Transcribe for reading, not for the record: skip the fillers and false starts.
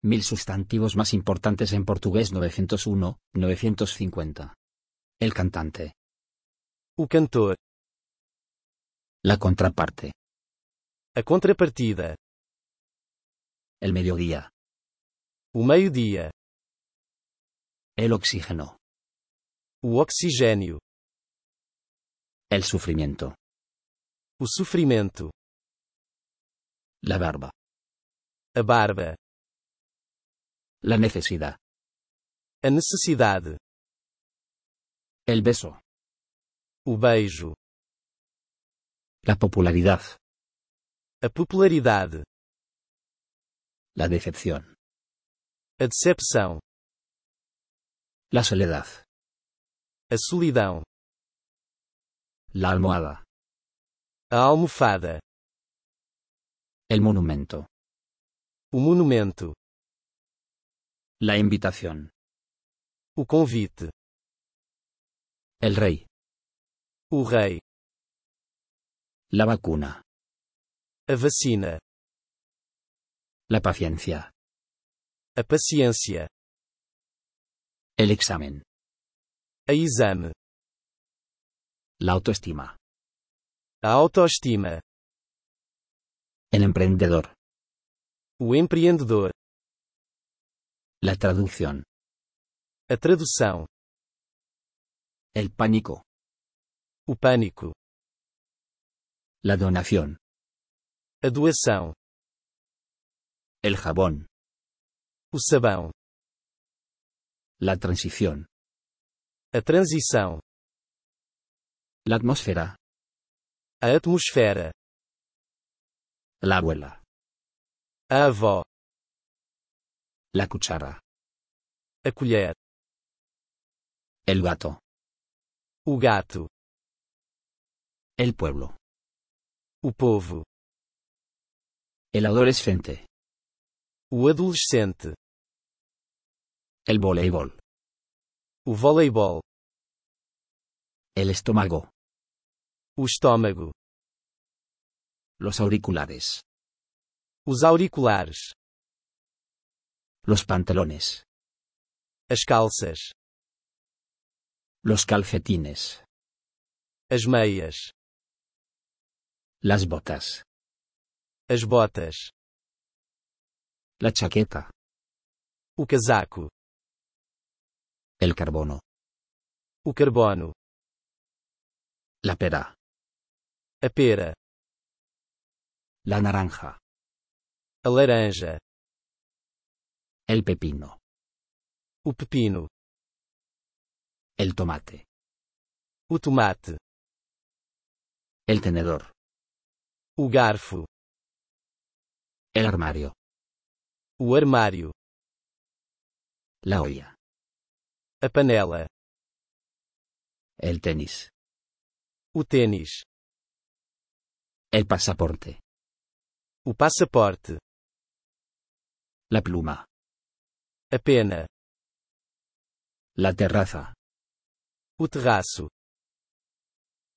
1000 sustantivos más importantes en portugués 901, 950. El cantante. O cantor. La contraparte. A contrapartida. El mediodía. O meio-dia. El oxígeno. O oxigênio. El sufrimiento. O sofrimento. La barba. A barba. La necesidad. A necessidade. El beso. O beijo. La popularidad. A popularidade. La decepción. A decepção. La soledad. A solidão. La almohada. A almofada. El monumento. O monumento. La invitación. O convite. El rey. O rei. La vacuna. A vacina. La paciencia. A paciência. El examen. A exame. La autoestima. A autoestima. El emprendedor. O empreendedor. La traducción. A tradução. El pánico. O pânico. La donación. A doação. El jabón. O sabão. La transición. A transição. La atmósfera. A atmosfera. La abuela. A avó. La cuchara. A colher. El gato. O gato. El pueblo. O povo. El adolescente. O adolescente. El voleibol. O voleibol. El estómago. O estômago. Los auriculares. Os auriculares. Los pantalones. As calças. Los calcetines. As meias. Las botas. As botas. La chaqueta. O casaco. El carbono. O carbono. La pera. A pera. La naranja. A laranja. El pepino. O pepino. El tomate. O tomate. El tenedor. O garfo. El armario. O armário. La olla. A panela. El tenis. O tênis. El pasaporte. O passaporte. La pluma. A pena. La terraza. O terraço.